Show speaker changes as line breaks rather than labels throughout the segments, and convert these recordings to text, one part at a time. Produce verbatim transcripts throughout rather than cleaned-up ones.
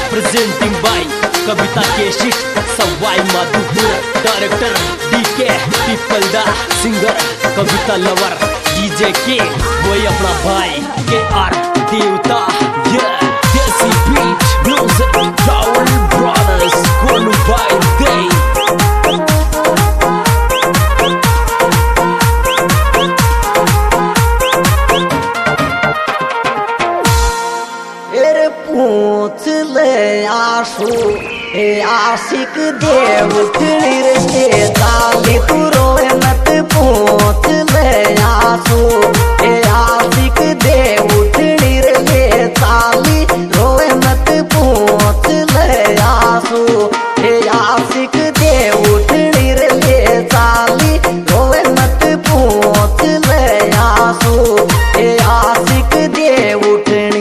presenting by Kavita केशिट Sawai Madhopur director DK पीपल दा singer कविता lover DJ के वही अपना भाई के आर देवता ये देसी बीट म्यूजिक राहुल ब्रदर्स कोलू भाई दे
पूछ ले आशु ए आशिक देव खिड़िर के ताली तू रोए मत पूछ ले आशु ए आशिक देव खिड़िर के ताली रोए मत पूछ ले आशु ए आशिक देव खिड़िर के ताली रोए मत पूछ ले आशु ए आशिक देव उठनी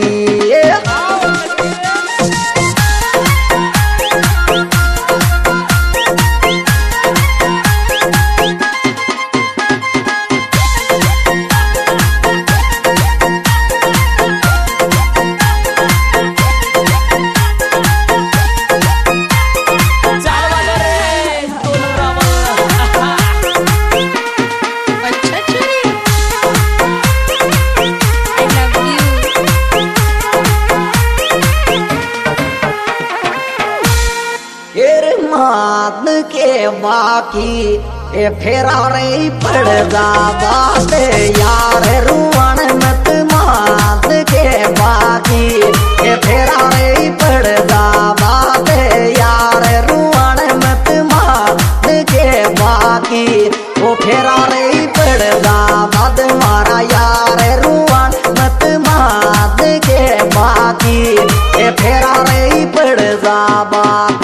के बाकी ए फेरा रे पड़दा बात यार रुआन मत मात के बाकी ए फेरा रे पड़दा बात यार रुआन मत मात के बाकी ओ फेरा रे पड़दा बात मारा यार रुआन मत मात के बाकी ए फेरा रे पड़दा बात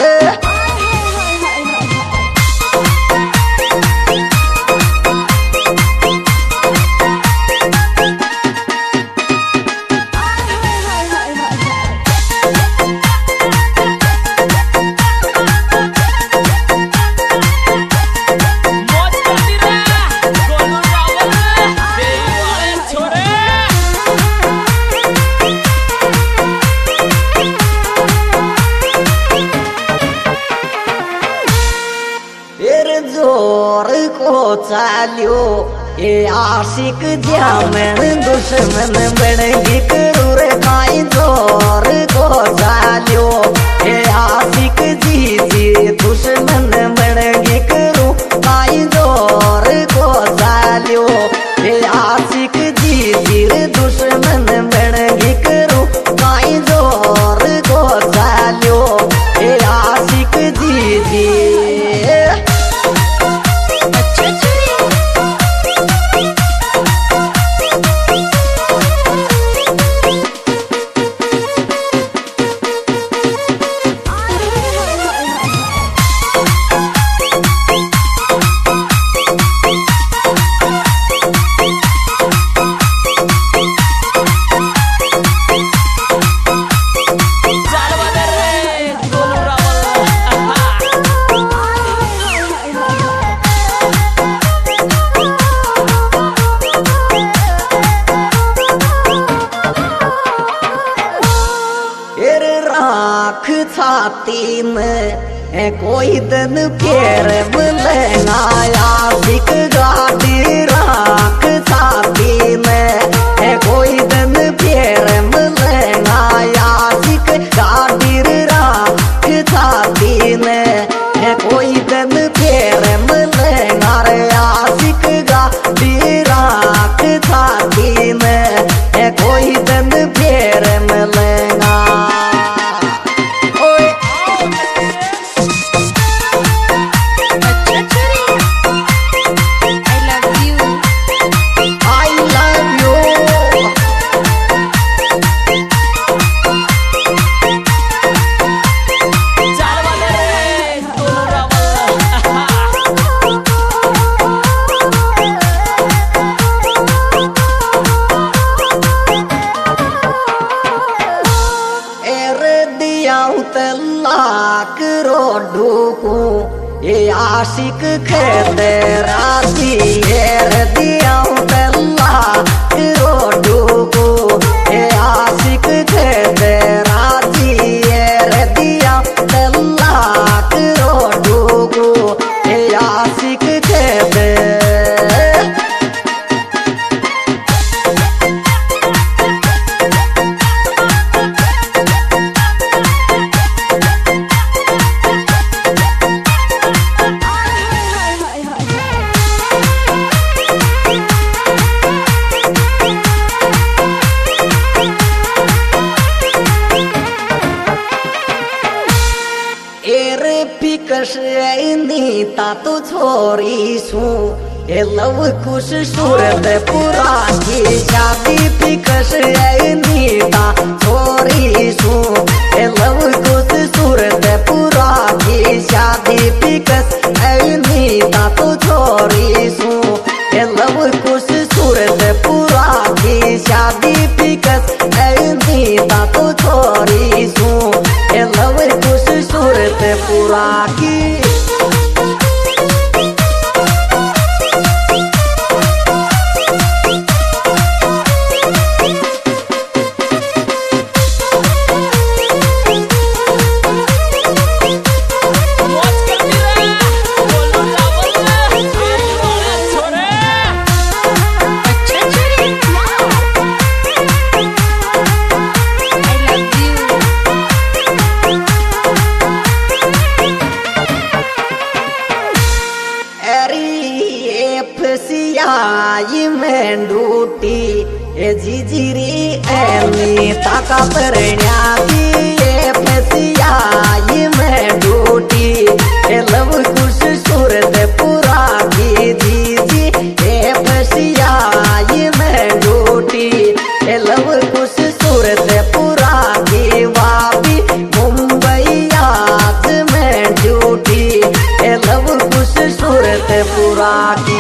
जोर को चालियो ये आशिक जामन दुश्मन बड़गी करूर काई जोर को चालियो ये आशिक जी जी दुश्मन बड़गी करू काई जोर को चालियो ये आशिक जी जी दुश्मन बड़गी करू काई जोर को चालियो ये आशिक जी जी छाती में कोई दिन पेर मिलेगा आशिक गाड़ी राख छाती में कोई दिन पेर मिलेगा आशिक गाड़ी राख छाती में कोई दिन पेर मिलेगा रे आशिक गाड़ी राख छाती में कोई दिन पेर मिलेगा लाख रोडू को ये आशिक खेते राती हेर दिया लाख रोडू को ये आशिक खेते राती हेर कश नीता तो छोरी सू ए लव कुश सूरत पुरा की शादी पिकश नीता छोरी सू ए लव कुश सूरत पुरा की शादी पिकस नीता तो छोरी सू ए लव कुश सूरत पुरा की शादी पिकस नीता तो छोरी सू ए लव कुश सूरत पुरा की फसियाई में डूटी ए जीजीरी एनी ताका परण्या की ए फसियाई में डूटी ए लव कुश सूरत पुरा की जीजी ए फसियाई में डूटी ए लव कुश सूरत पुरा की वापी मुंबई याद में डूटी ए लव कुश सूरत पुरा की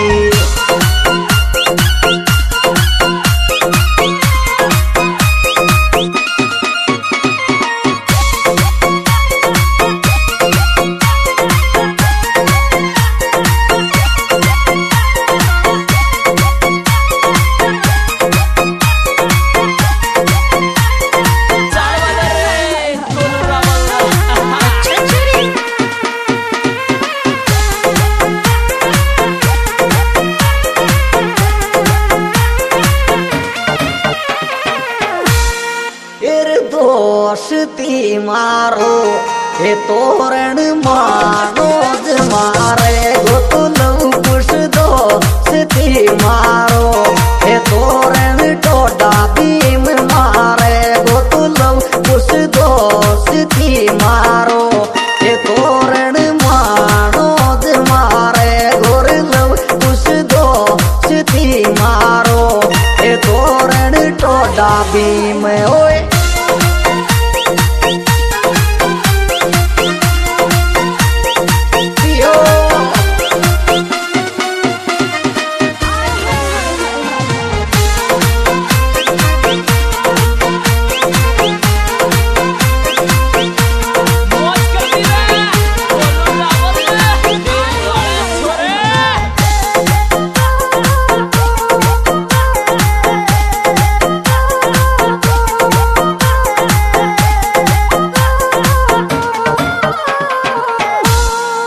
दोस्ती मारो हे तोरण मानो मारे गो तो लव कुश दोस्ती मारो हे तोरण टोडा भीम मारे गो तो लव कुश दोस्ती मारो हे तोरण मानो मारे गोर लव कुश दोस्ती मारो हे तोरण टोडा भीम ओए